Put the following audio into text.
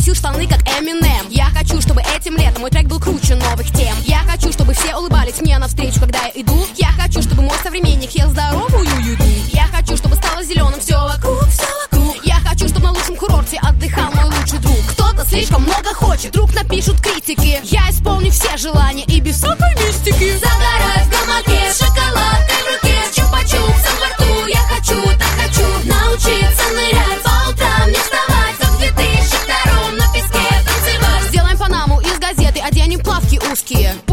хочу штаны, как Eminem. Я хочу, чтобы этим летом мой трек был круче новых тем. Я хочу, чтобы все улыбались мне навстречу, когда я иду. Я хочу, чтобы мой современник ел здоровую еду. Я хочу, чтобы стало зеленым все вокруг, все вокруг. Я хочу, чтобы на лучшем курорте отдыхал мой лучший друг. Кто-то слишком много хочет, вдруг напишут критики. Я исполню все желания и без всякой мистики. Загорать в гамаке, шоколадкой в руке, чупа-чупсом во рту. Я хочу, так хочу научиться нырять, по утрам не вставать, как в 2002 на песке танцевать. Сделаем Панаму из газеты, оденем плавки узкие.